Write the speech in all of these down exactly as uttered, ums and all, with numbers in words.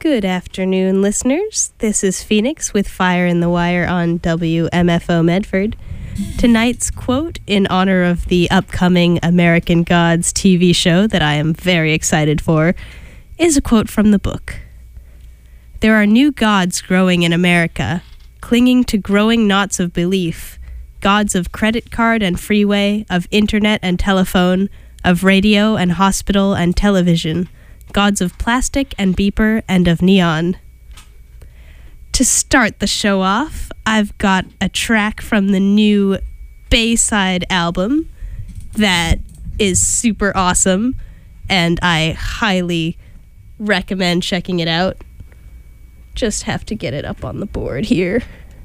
Good afternoon, listeners. This is Phoenix with Fire in the Wire on W M F O Medford. Tonight's quote, in honor of the upcoming American Gods T V show that I am very excited for, is a quote from the book. There are new gods growing in America, clinging to growing knots of belief, gods of credit card and freeway, of internet and telephone, of radio and hospital and television, gods of plastic and beeper and of neon. To start the show off, I've got a track from the new Bayside album that is super awesome, and I highly recommend checking it out. Just have to get it up on the board here.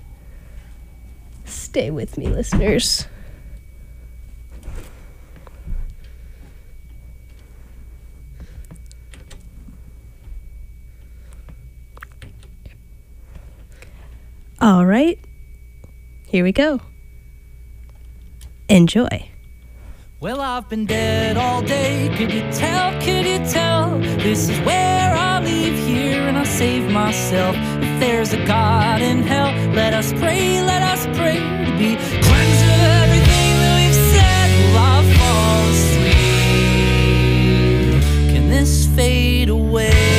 Stay with me, listeners. All right, here we go. Enjoy. Well, I've been dead all day. Could you tell, could you tell? This is where I leave here and I save myself. If there's a God in hell, let us pray, let us pray to be cleansed of everything that we've said. Will I fall asleep? Can this fade away?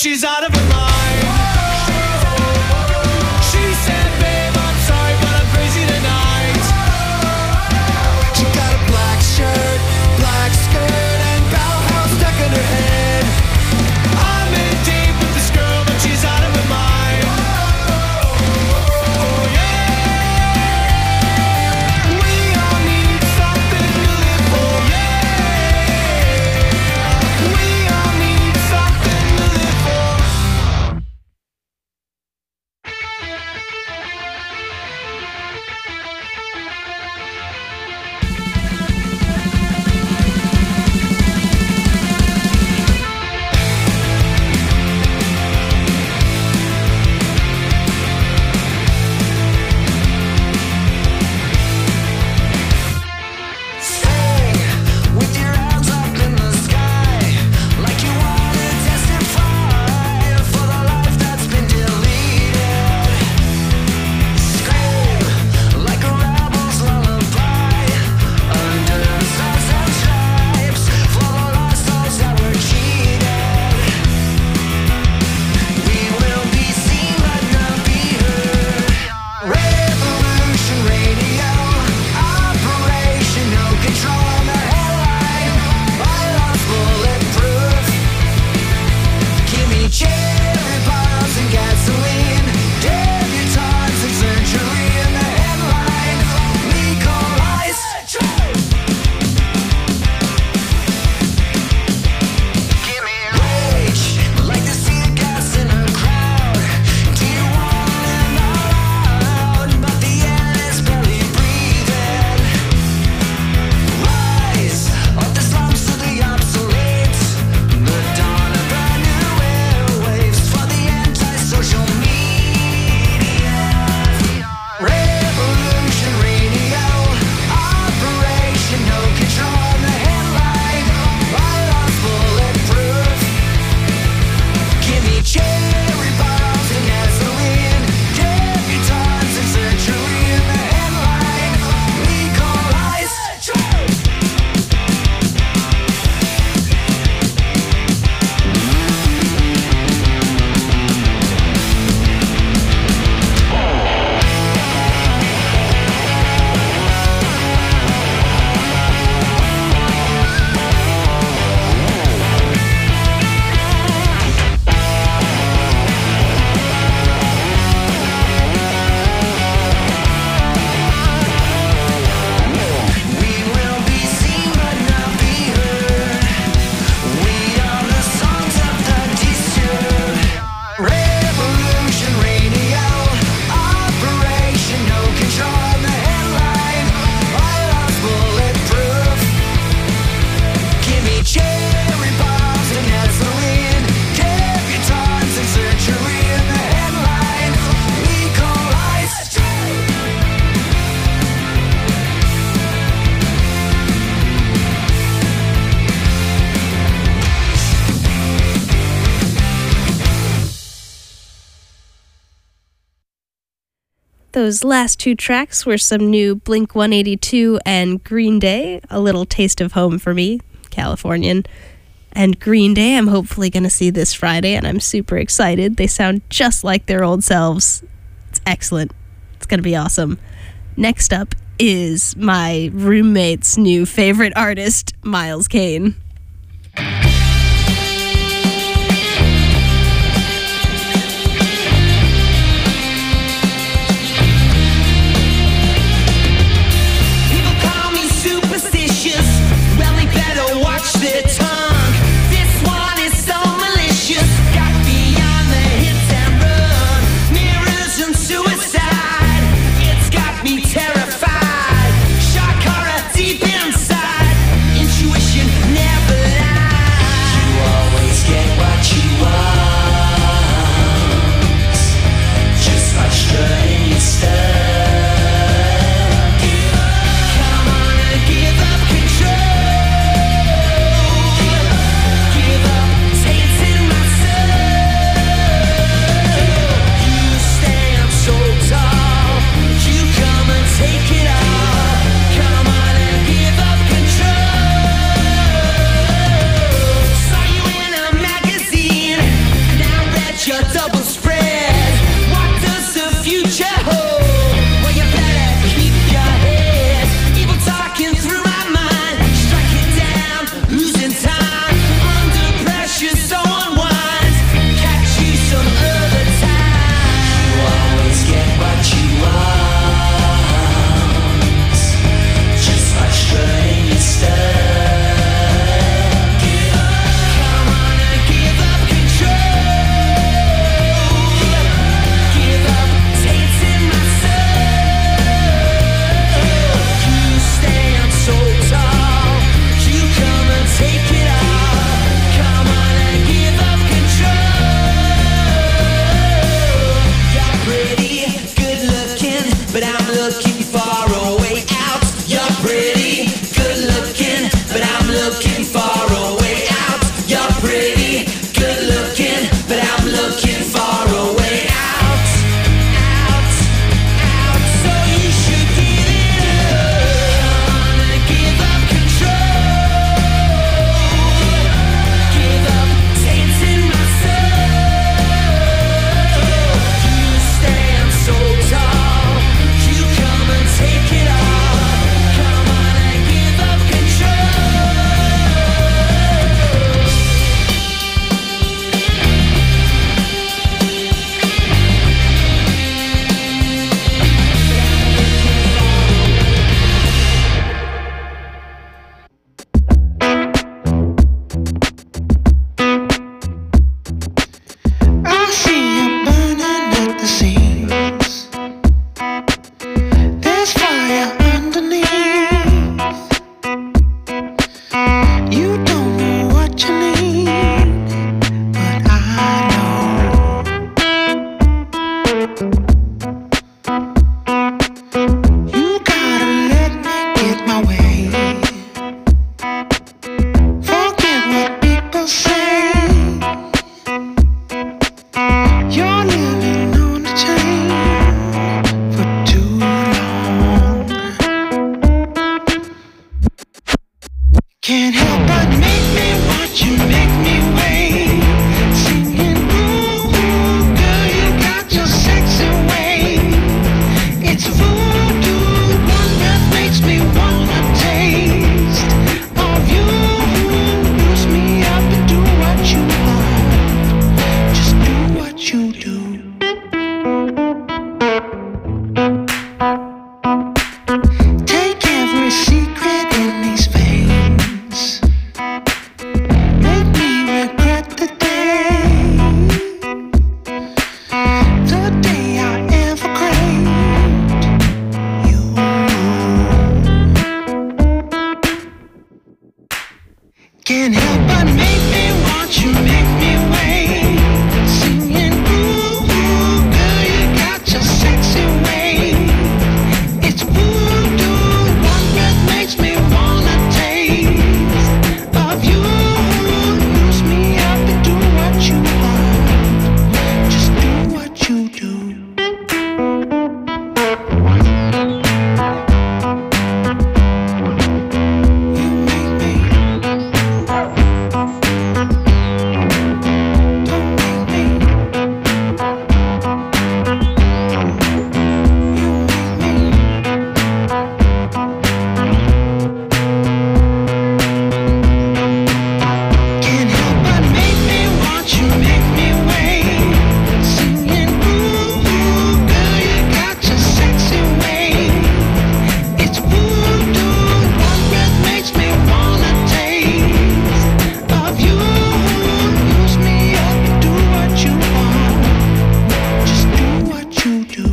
she's out of her mind. She said, babe, I'm sorry, but I'm crazy tonight. She got a black shirt, black skirt, and Bauhaus stuck in her head. I'm in deep with this girl, but she's out of her mind. Oh yeah, we all need something to live for. Yeah, we all need something to live for. With your arms up in the sky, like you wanna testify for the life that's been deleted. Scream like a rebel's lullaby under the stars and stripes for the lost souls that were cheated. We will be seen but not be heard. Revolution Radio, Operation No Control on the headline. My love's bulletproof. Give me cherry bombs and gasoline. Debutantes and surgery in the headline. Legalize. Give me rage, like the sea of gas in a crowd. Do you want to live out loud? But the air is barely breathing. Rise of the slums to the obsolete. The dawn of brand new airwaves for the anti-social media. Revolution Radio, Operation No Control on the headline. My love's bulletproof. Give me cherry bombs and gasoline. Debutantes and surgery in the headline. Legalize. We will be seen but not be heard. We are the sons of the disturbed. Revolution Radio, Operation No Control on the headline. My love's bulletproof. Give me cherry bombs and gasoline. Debutantes and surgery in the headline. Legalize. Those last two tracks were some new Blink one eighty-two and Green Day, a little taste of home for me, Californian. And Green Day, I'm hopefully going to see this Friday, and I'm super excited. They sound just like their old selves. It's excellent. It's going to be awesome. Next up is my roommate's new favorite artist, Miles Kane. People call me superstitious. Well, they better watch their tongue. This one is so malicious. Got beyond the hits and run. Mirrors and suicide. It's got me terrified. Shock horror deep inside. Intuition never lies. You always get what you want. Just by strutting your stuff. Come on and give up control. looking for a way out. You're pretty, good looking, but I'm looking for a way out. Out, out. So you should give it up. Wanna give up control. Give up tainting my soul. You stand so tall. You come and take it all. Come on and give up control. I see you burning at the seams. There's fire underneath. You don't know what you need, but I know. You gotta let me get my way. Forget what people say. You're living on the chain for too long. Can't help but make me watch you, make me wait. Singing, ooh, girl, you got your sexy way. It's voodoo, one breath makes me wanna taste of you. Use me up and do what you want. Just do what you do. Take every secret in these veins. Make me regret the day. The day I ever craved you. Can't help but make me want you, make me wait. Singing, ooh, girl, you got your sexy way. It's voodoo, one breath makes me wanna taste of you. Use me up and do what you want. Just do what you do. You make me. Don't make me. You make me. Can't help but make me want you, make me wait. Singing, ooh, girl, you got your sexy way. It's voodoo, one breath makes me wanna taste of you. Use me up and do what you want. Just do what you do.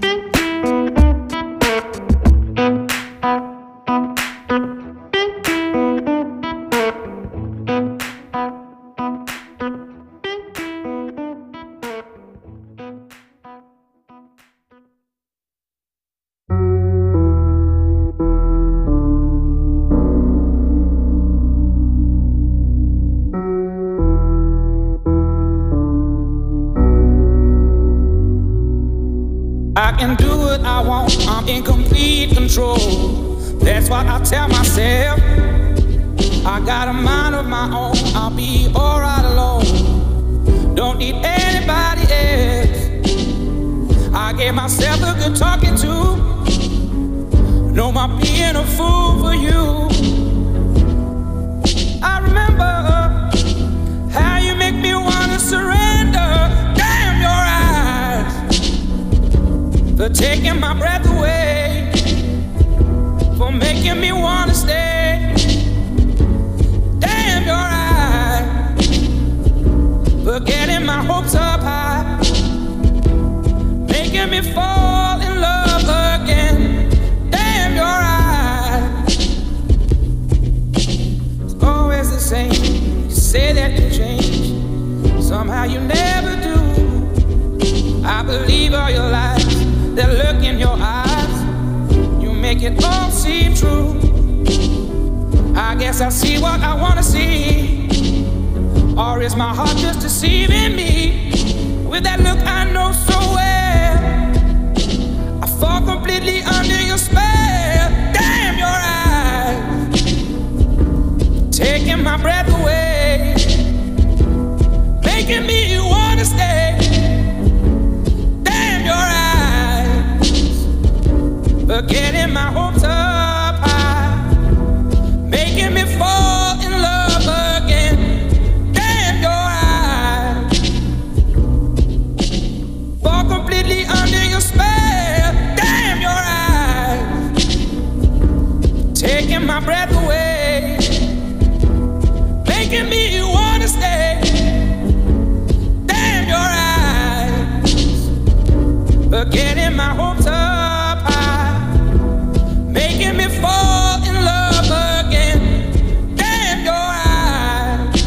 I can do what I want, I'm in complete control. That's what I tell myself. I got a mind of my own, I'll be alright alone. Don't need anybody else. I gave myself a good talking to. No more being a fool for you. I remember how you make me wanna surrender. Damn your eyes for taking my breath away, for making me wanna stay. Damn your eyes for getting my hopes up high, making me fall in love again. Damn your eyes, it's always the same. You say that you change, somehow you never do. I believe all your lies, that look in your eyes, you make it all seem true. I guess I see what I wanna see. Or is my heart just deceiving me? With that look I know so well, I fall completely under your spell. Damn your eyes, taking my breath away, making me wanna stay. Damn your eyes, forgetting my hopes up high, making me fall in love again. Damn your eyes, fall completely under your spell. Damn your eyes, taking my breath away, making me wanna stay. Damn your eyes, forgetting my hopes up high, making me fall in love again. Damn your eyes.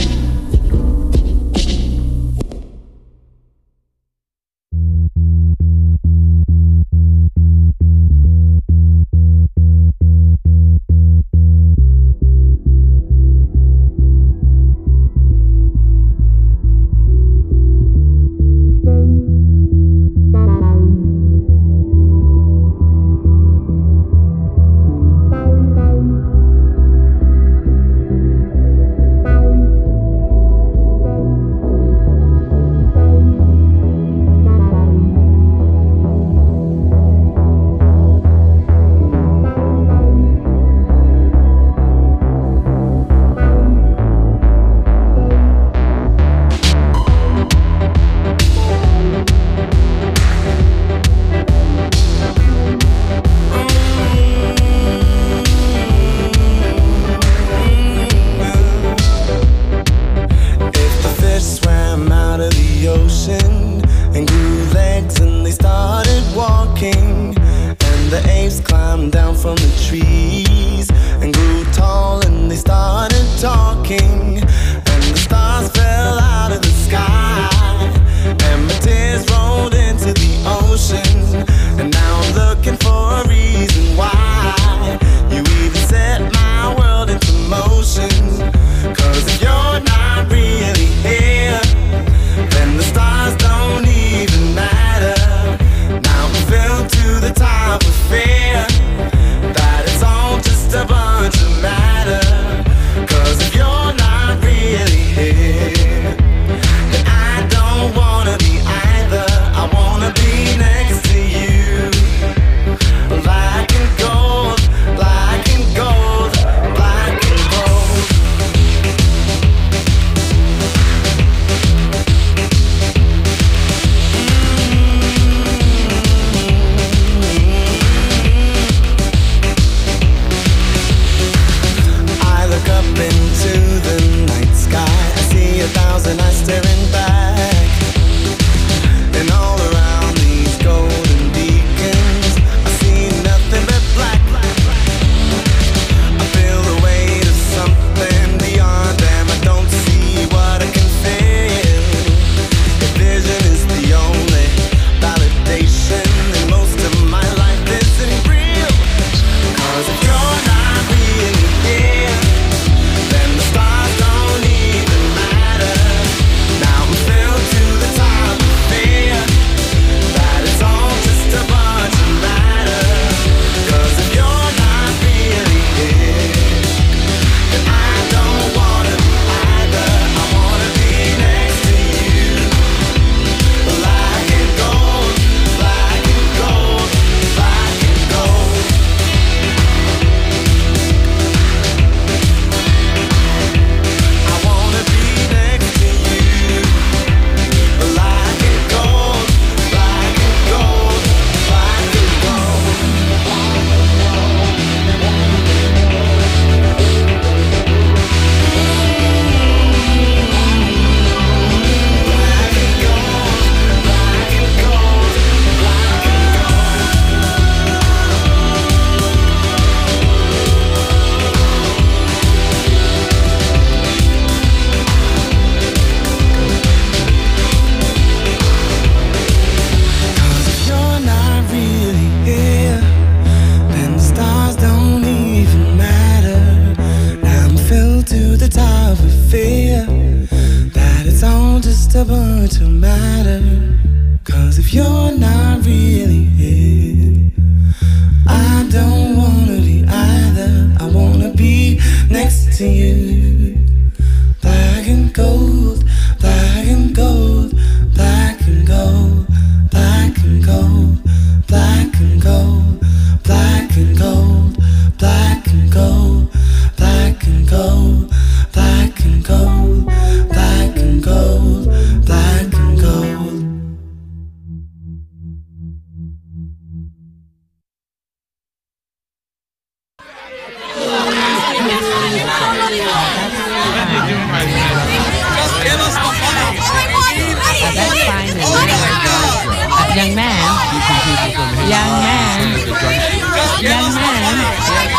That it's all just a bunch of matter. 'Cause if you're not so tired with fear that it's all just a bunch of matter. Cause if you're not really here, I don't wanna be either. I wanna be next to you. Black and gold, black and gold, black and gold, black and gold, black and gold, black and gold, black and gold, black and gold, black and gold, black and gold, black and gold. That's fine. Uh, young man. Young man. Young man.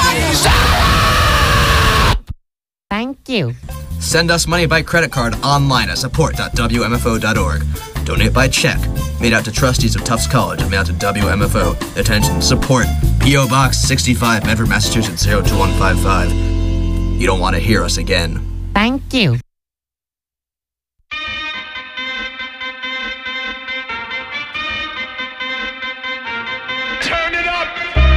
Thank you. Send us money by credit card online at support dot w m f o dot org. Donate by check. Made out to trustees of Tufts College and mailed to W M F O. Attention, support. P O Box sixty-five, Medford, Massachusetts, zero two one five five. You don't want to hear us again. Thank you. Turn it up!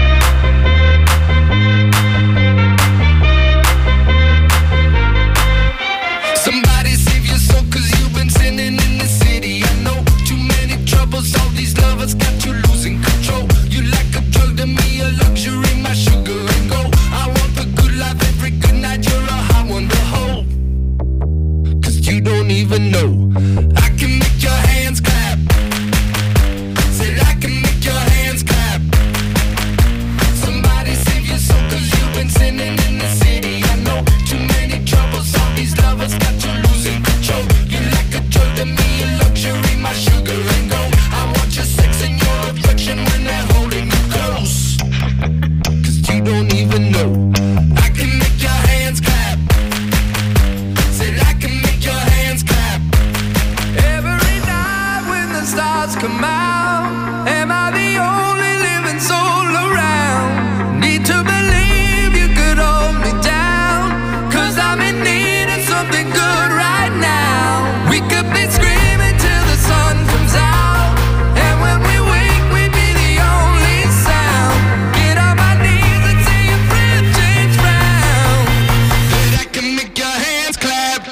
Somebody save your soul, cause you've been sinning in the city. I know too many troubles, all these lovers got you losing control. You like a drug to me, a luxury, my sugar and gold. I want the good life every good night, you're a hot one to hold. Cause you don't even know I can make your hands clap. Said I can make your hands clap. Somebody save your soul, cause you've been sinning in the city. I know too many troubles, all these lovers got you losing control. You like a drug to me, a luxury, my sugar and gold. I want your sex and your affection when they're holding you close. Cause you don't even know I can make your hands clap. Said I can make your hands clap. Every night when the stars come out, am I the only living soul around? Need to believe you could hold me down, cause I'm in need of something good right now. We could be screaming till the sun comes out, and when we wake we'd be the only sound. Get on my knees and say your friend change round. That I can make your hands clap.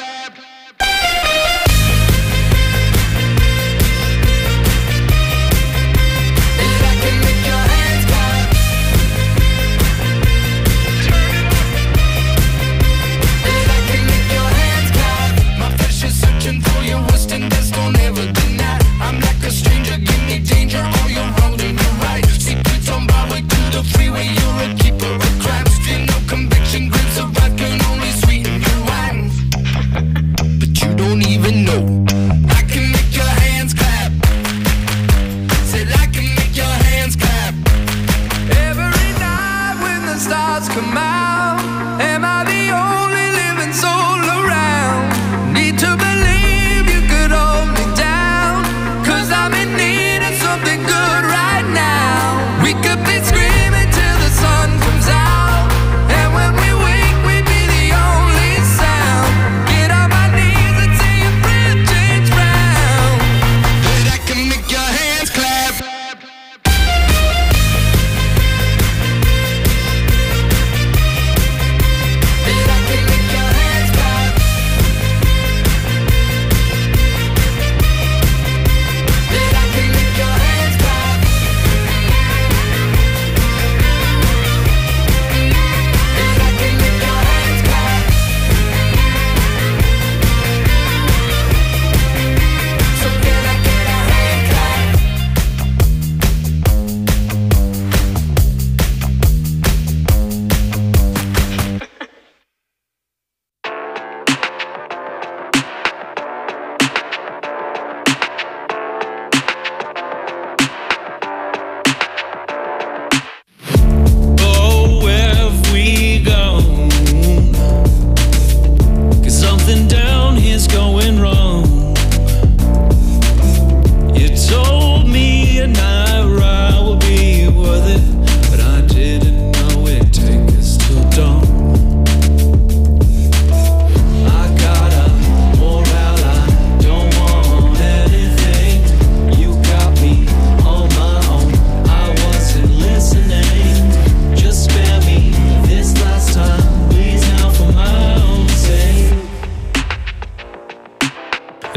That I can make your hands clap. That I can make your hands clap. My flesh is searching for your worst and best, don't ever deny. I'm like a stranger, give me danger, all you're wrong and you're right. Secrets on Broadway to the freeway, you're a keeper of crimes. Feel no conviction, grips of wrath can only sweeten your wine.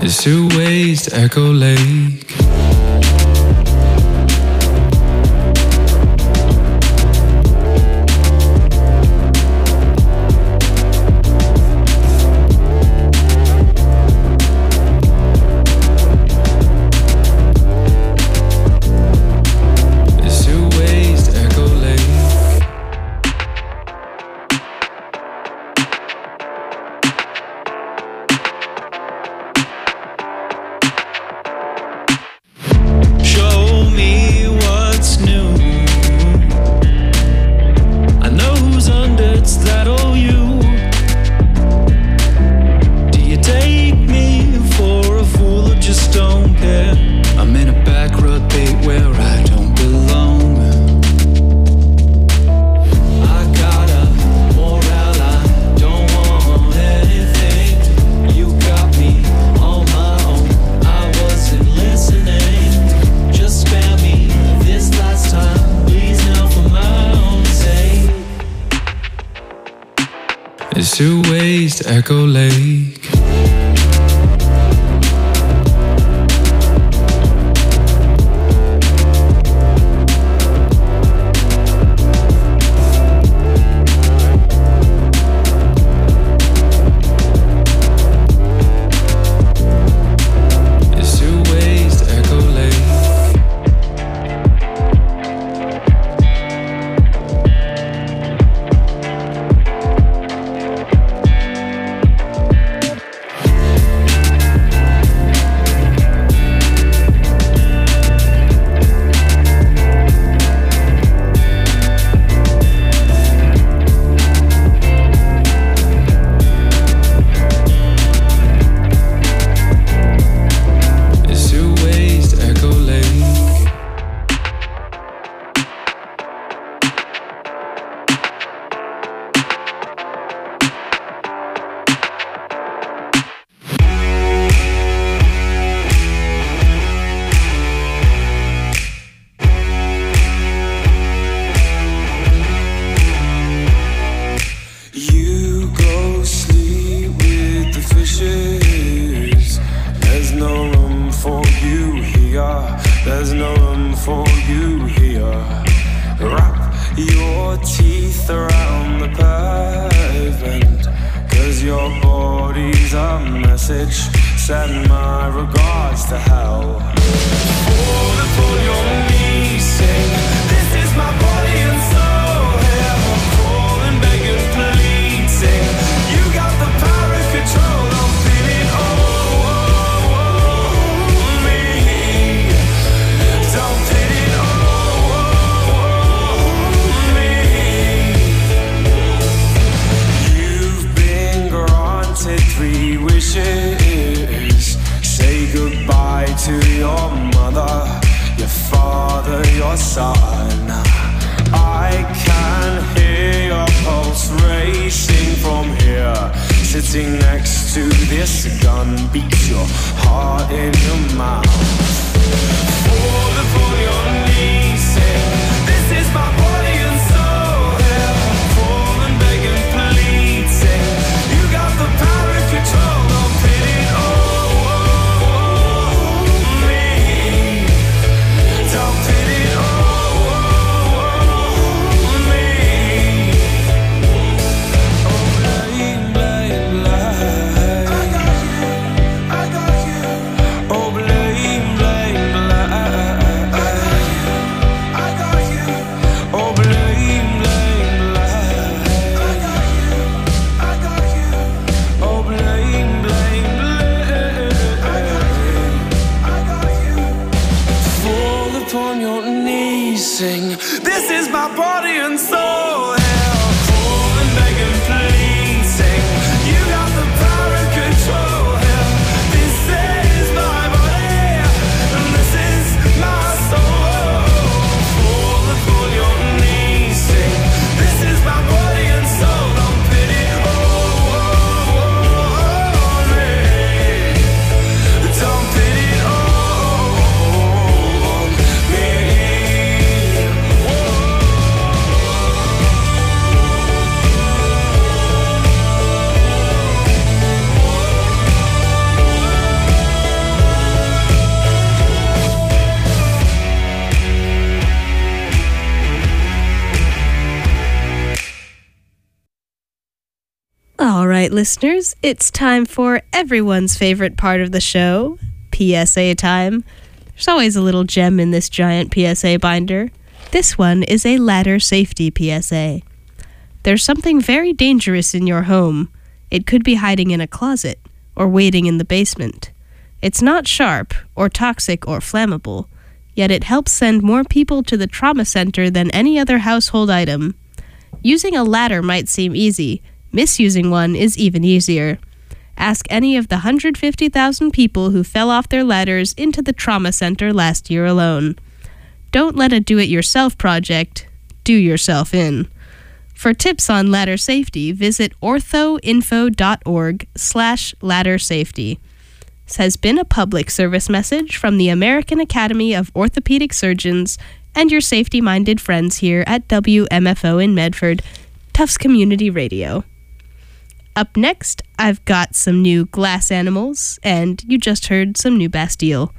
There's two ways to Echo Lake. There's two ways to Echo Lake. There's no room for you here. Wrap your teeth around the pavement, 'cause your body's a message. Send my regards to hell. Fall upon your knees, sing, this is my body and soul. Here I'm calling, begging, please, sing, you got the power and control. I'm feeling oh, oh, oh, me. Don't pity it, oh, oh, oh, me. You've been granted three wishes. Say goodbye to your mother, your father, your son. I can hear your pulse racing from here. Sitting next to this gun, beat your heart in your mouth. Fall upon your knees, sing, this is my body and soul. Yeah, call and beg and plead, sing, you got the power and control. Don't pity, oh, oh, oh, me. Don't pity, oh, oh, oh, me. Oh, blame, blame, blame. I got you, I got you. Oh, blame, blame, blame. I got you, I got you. Oh, listeners, it's time for everyone's favorite part of the show, P S A time. There's always a little gem in this giant P S A binder. This one is a ladder safety P S A. There's something very dangerous in your home. It could be hiding in a closet or waiting in the basement. It's not sharp or toxic or flammable, yet it helps send more people to the trauma center than any other household item. Using a ladder might seem easy. Misusing one is even easier. Ask any of the one hundred fifty thousand people who fell off their ladders into the trauma center last year alone. Don't let a do-it-yourself project do yourself in. For tips on ladder safety, visit orthoinfo.org slash ladder safety. This has been a public service message from the American Academy of Orthopedic Surgeons and your safety-minded friends here at W M F O in Medford, Tufts Community Radio. Up next, I've got some new Glass Animals, and you just heard some new Bastille.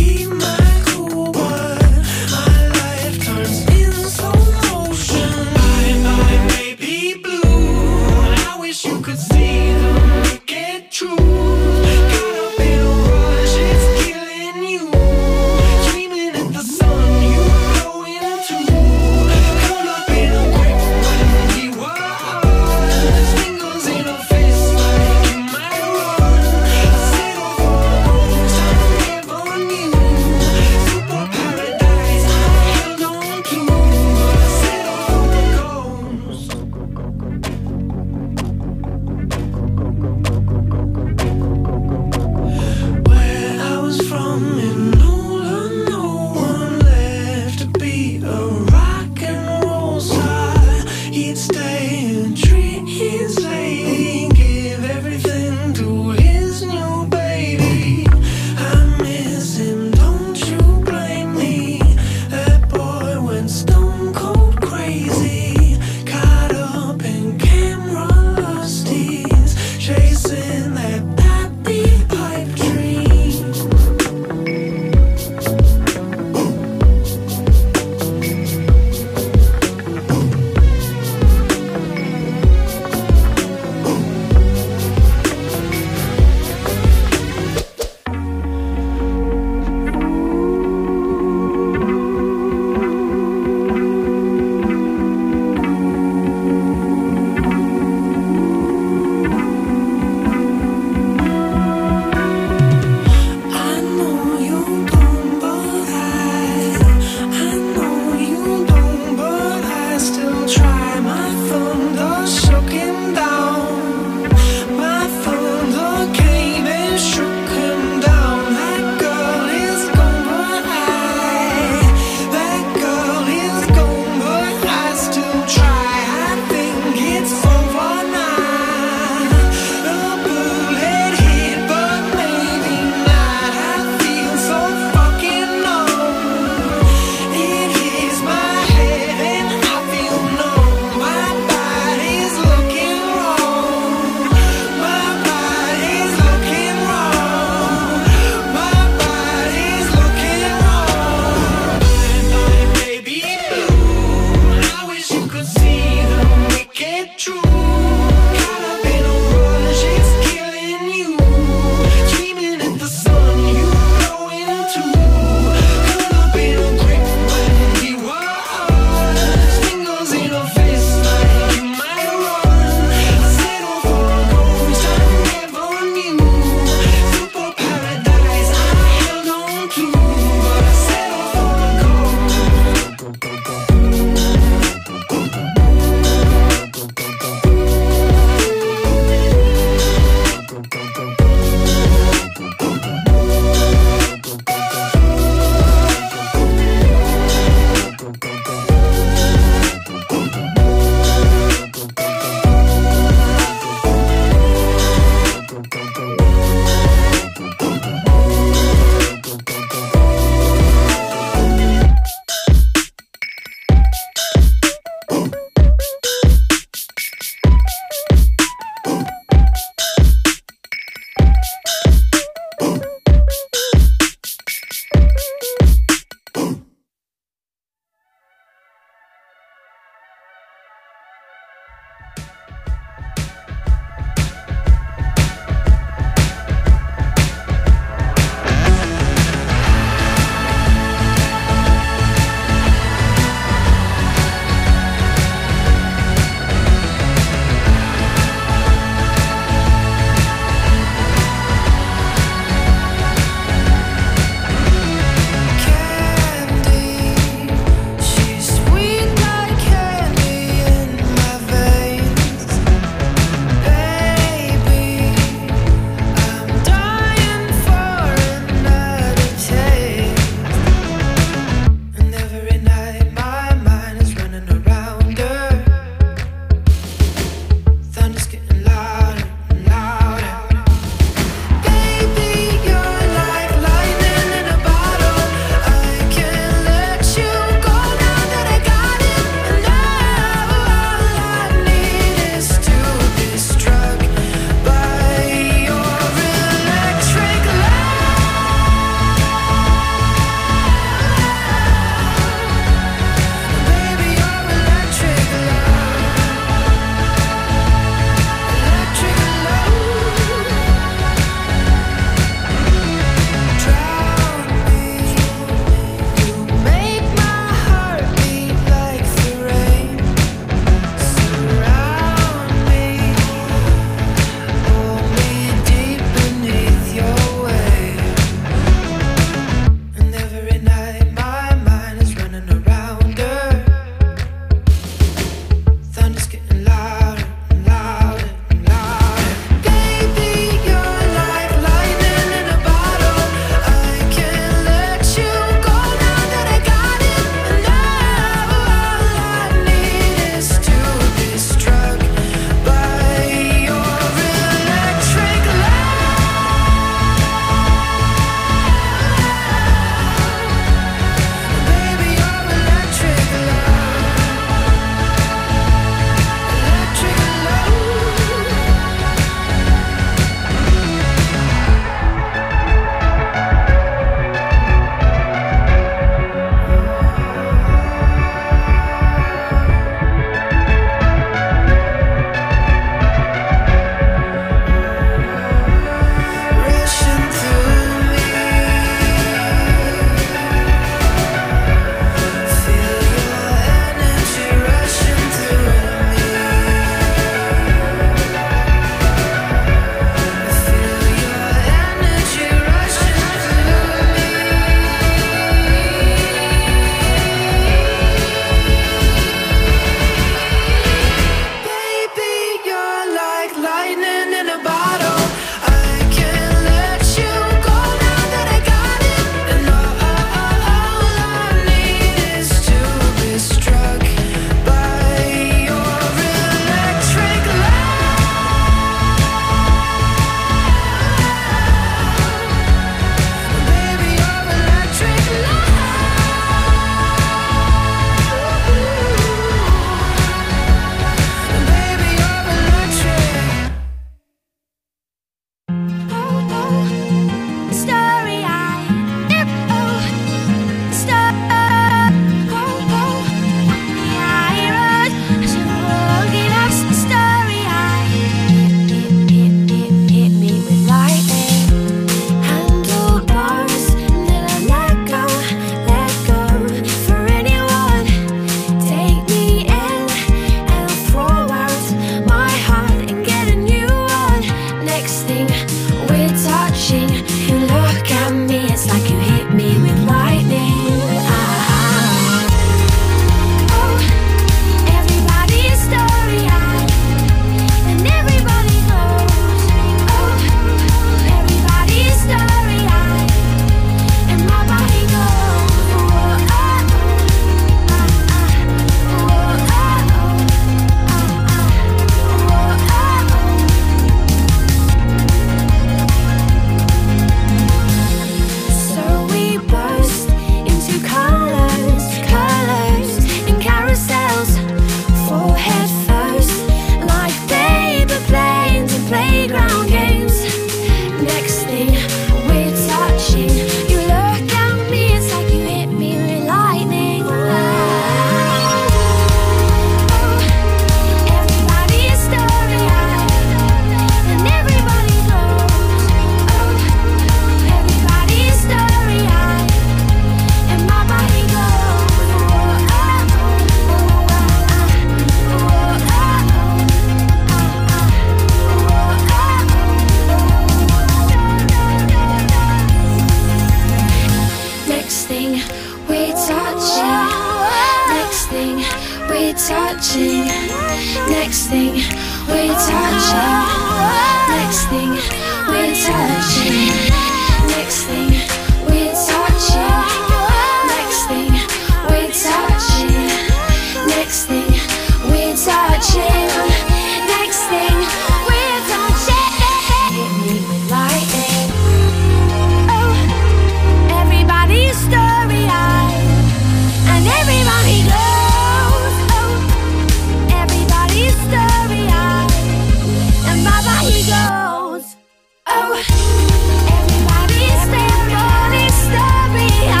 Next thing we're touching. Next thing we're touching. Next thing we're touching. Next thing we're touching. Next thing we're touching. Next thing we're touching. Hit me with lightning. Oh, everybody's story-eyed, and everybody goes. Oh, everybody's story-eyed, and Baba he goes. Oh, everybody's everybody's story-eyed.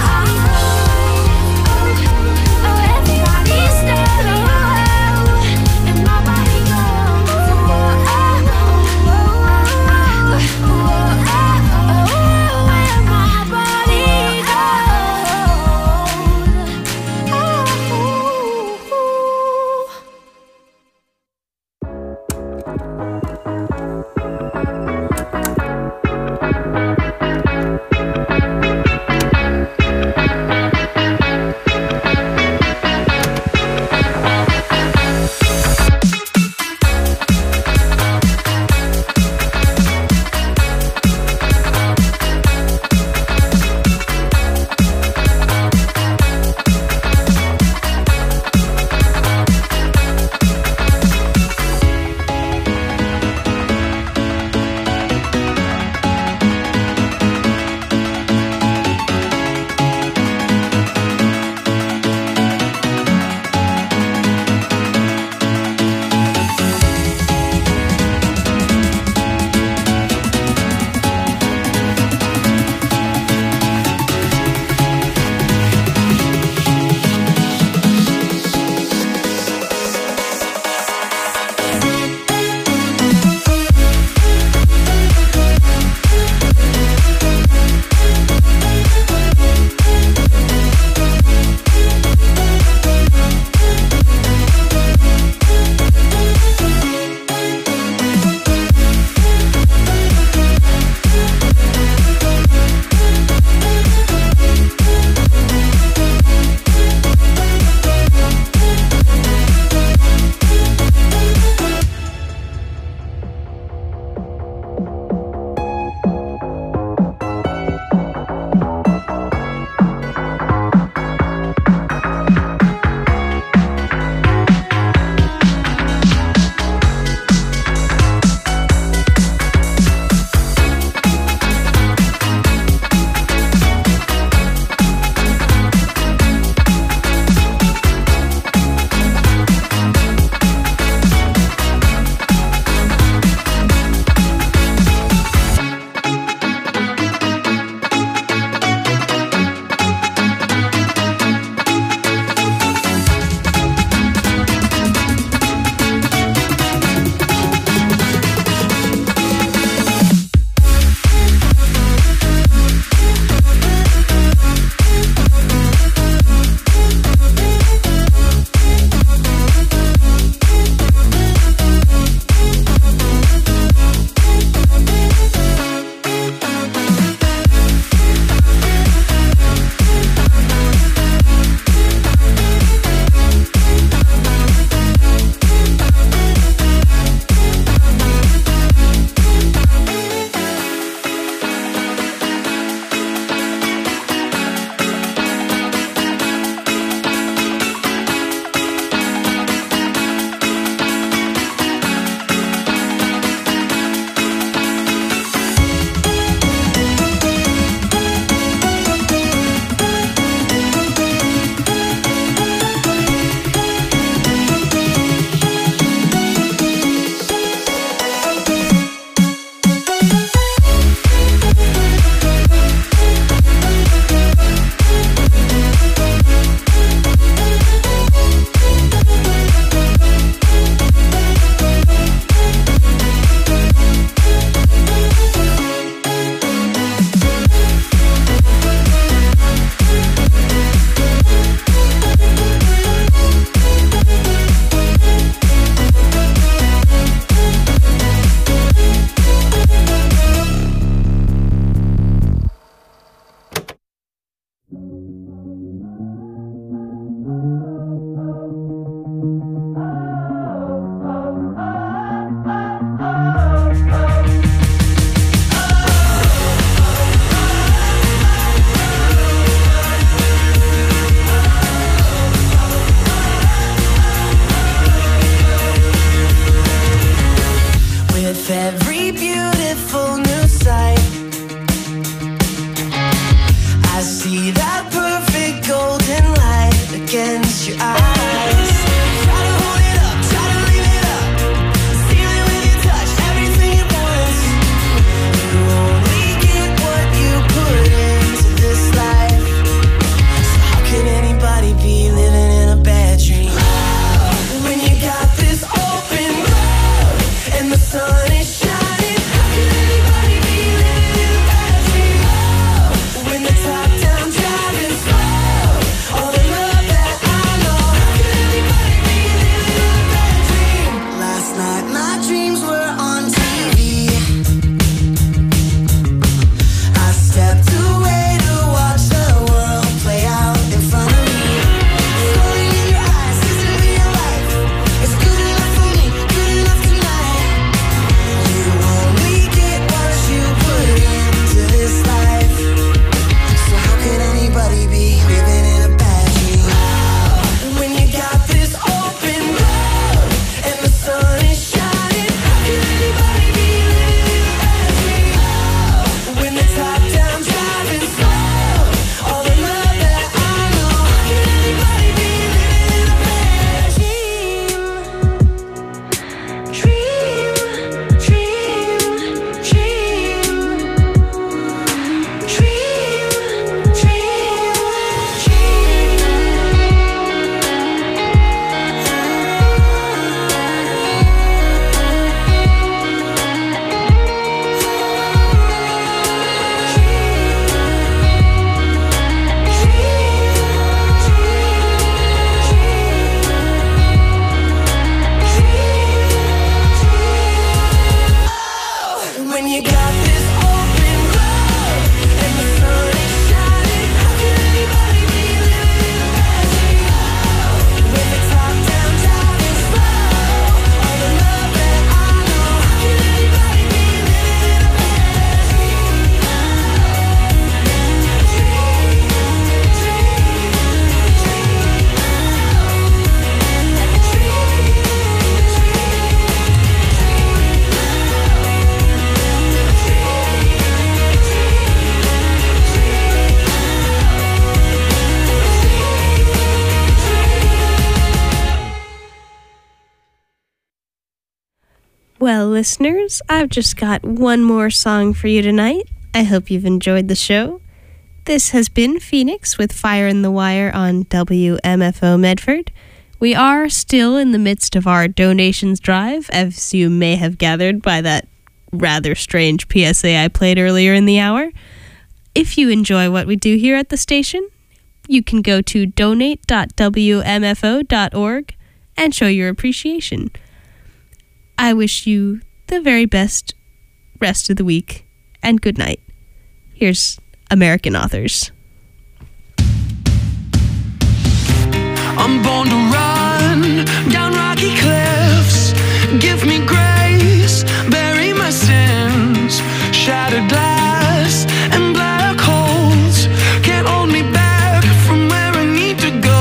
Oh, oh, everybody's story-eyed, and Baba he goes. Oh, oh, oh, oh, oh, oh, and my body of every beautiful new sight. I see that perfect golden light against your eyes. Try to hold it up, try to leave it up. Steal it with your touch, everything at once. You only get what you put into this life. So how can anybody be living in a bad dream? When you got this open road and the sun is shining, how can anybody be living in a bad dream? When the top down driving slow, all the love that I know, how can anybody be living in a bad dream? Last night my dreams were on T V. I stepped away to watch the world play out in front of me. Story in your eyes, is it real life? It's good enough for me, good enough tonight. You only get what you put into this life. So how could anybody be living in a bad dream? When you got this open road and the sun is shining, how can anybody be living in a bad dream? When the top down driving slow, all the love that I know, how can anybody be living in a bad dream? Dream, dream, dream. Dream, When you got this open road and the sun is shining, how can anybody be living in a bad dream? With the top down driving slow, all the love that I know, how can anybody be living in a bad dream? Dream, Well, listeners, I've just got one more song for you tonight. I hope you've enjoyed the show. This has been Phoenix with Fire in the Wire on W M F O Medford. We are still in the midst of our donations drive, as you may have gathered by that rather strange P S A I played earlier in the hour. If you enjoy what we do here at the station, you can go to donate dot w m f o dot org and show your appreciation. I wish you the very best rest of the week, and good night. Here's American Authors. I'm born to run down rocky cliffs. Give me grace, bury my sins. Shattered glass and black holes can't hold me back from where I need to go.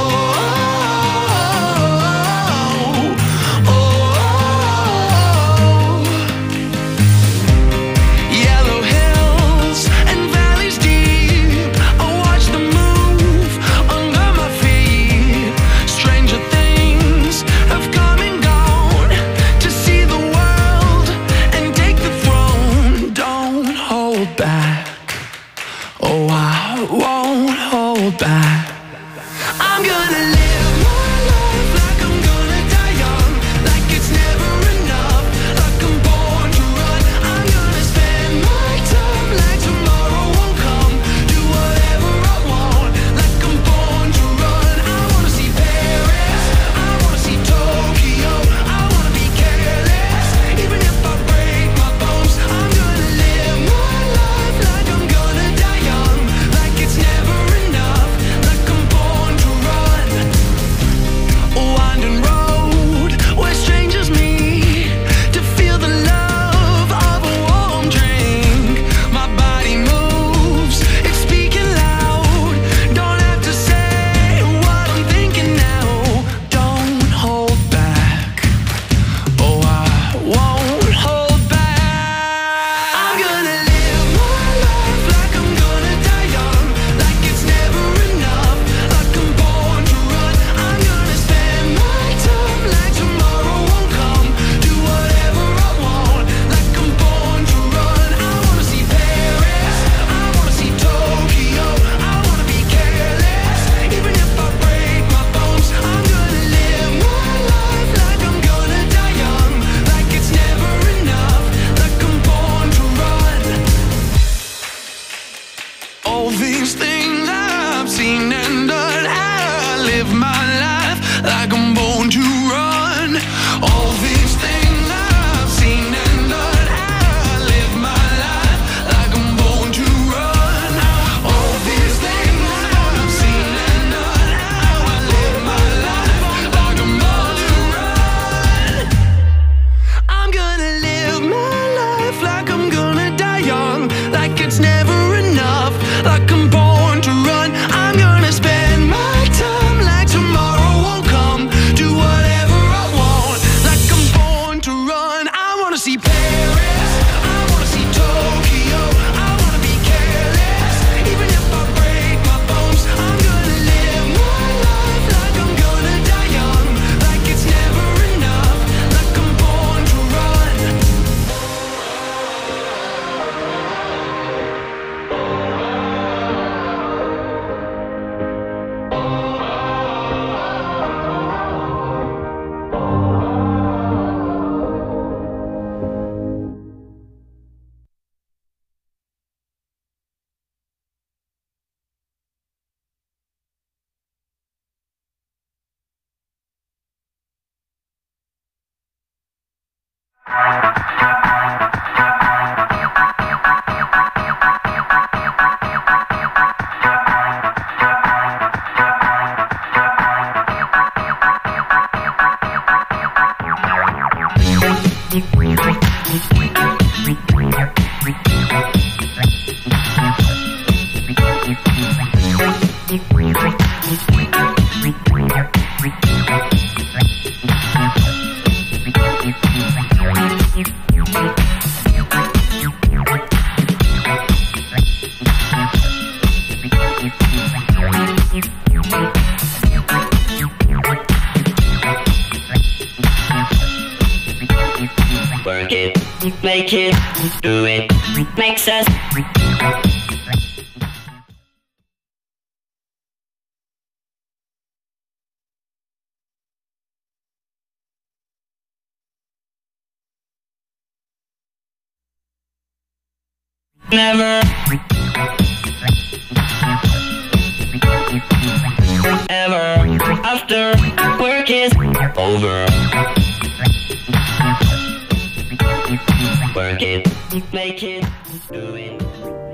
Yellow hills and valleys deep, I watch them move under my feet. Strange Work it, make it, do it, makes us. Never ever after work is over. Work it, make it, do it.